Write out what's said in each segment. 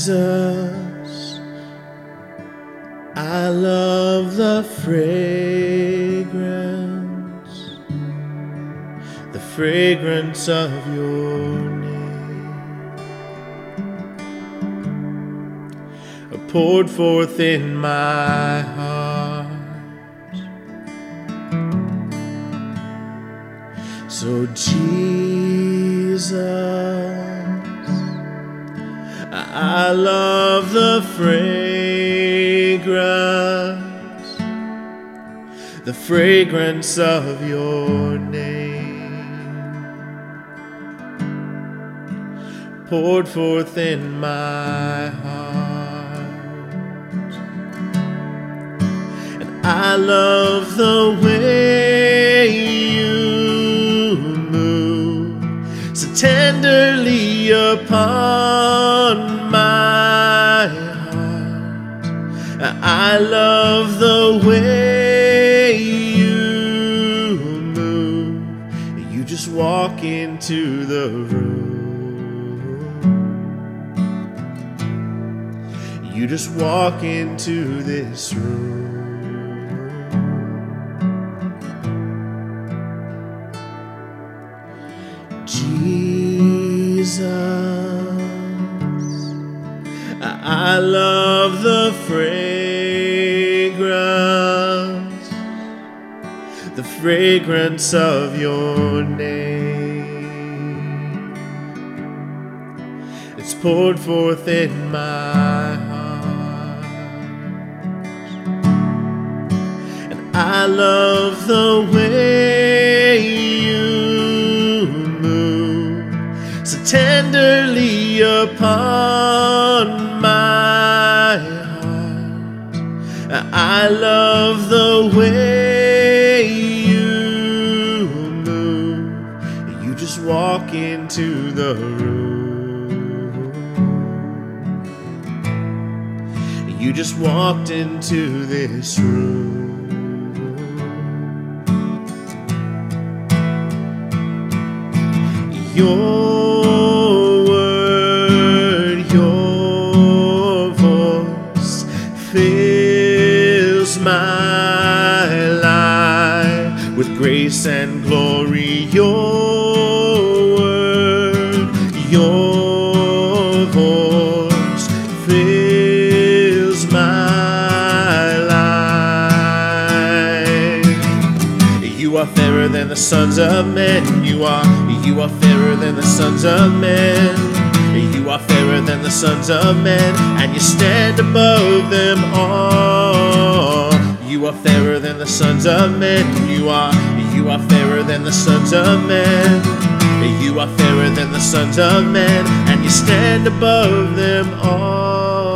Jesus, I love the fragrance of your name, poured forth in my heart. So Jesus, I love the fragrance of your name, poured forth in my heart. And I love the way you move so tenderly upon my heart. I love the way you move. You just walk into the room. You just walk into this room. Jesus, I love the fragrance of your name. It's poured forth in my heart. And I love the way you move so tenderly upon my heart. I love the way you move. You just walk into the room. You just walked into this room. Your word, your voice fills my life with grace and glory. Your word, your voice fills my life. You are fairer than the sons of men. You are fairer than the sons of men. You are fairer than the sons of men, and you stand above them all. You are fairer than the sons of men. You are fairer than the sons of men. You are fairer than the sons of men, and you stand above them all.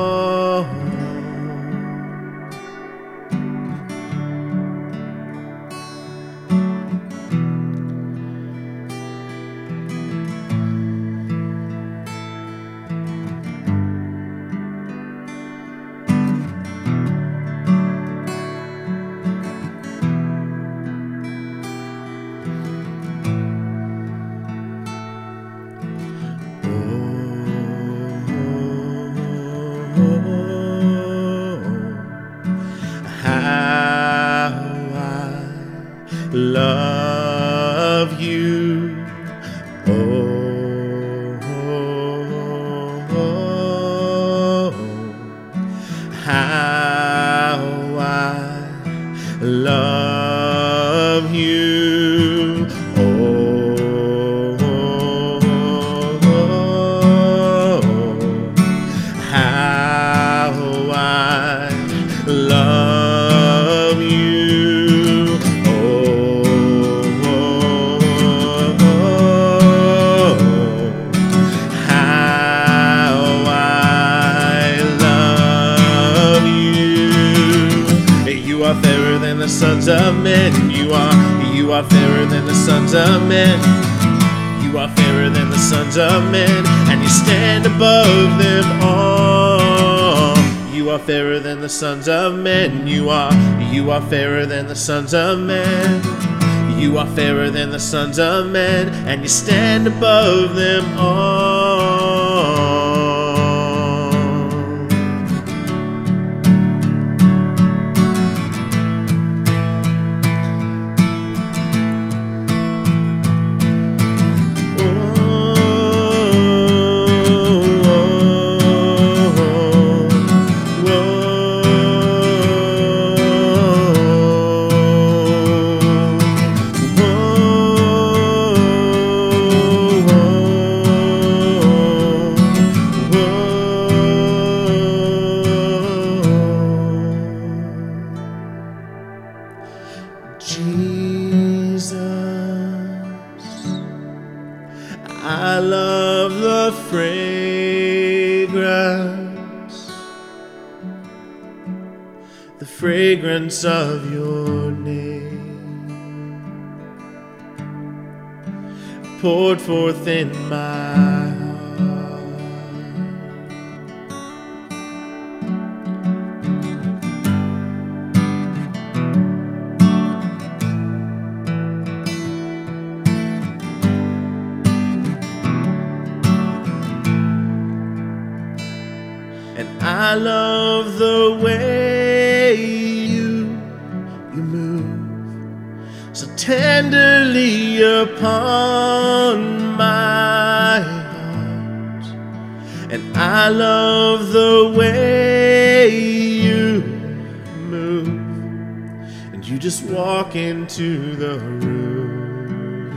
How I love you. How I love you. How I love you. How I love you. You are fairer than the sons of men. You are fairer than the sons of men. You are fairer than the sons of men, and you stand above them all. You are fairer than the sons of men. You are fairer than the sons of men. You are fairer than the sons of men, and you stand above them all. Jesus, I love the fragrance of your name, poured forth in my heart. And I love the way you move so tenderly upon my heart. And I love the way you move, and you just walk into the room.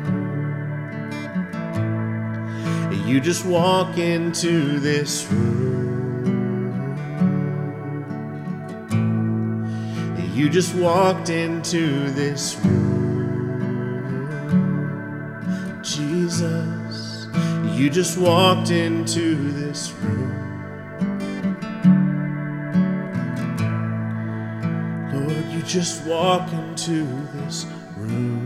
You just walk into this room. You just walked into this room, Jesus. You just walked into this room. Lord, you just walk into this room.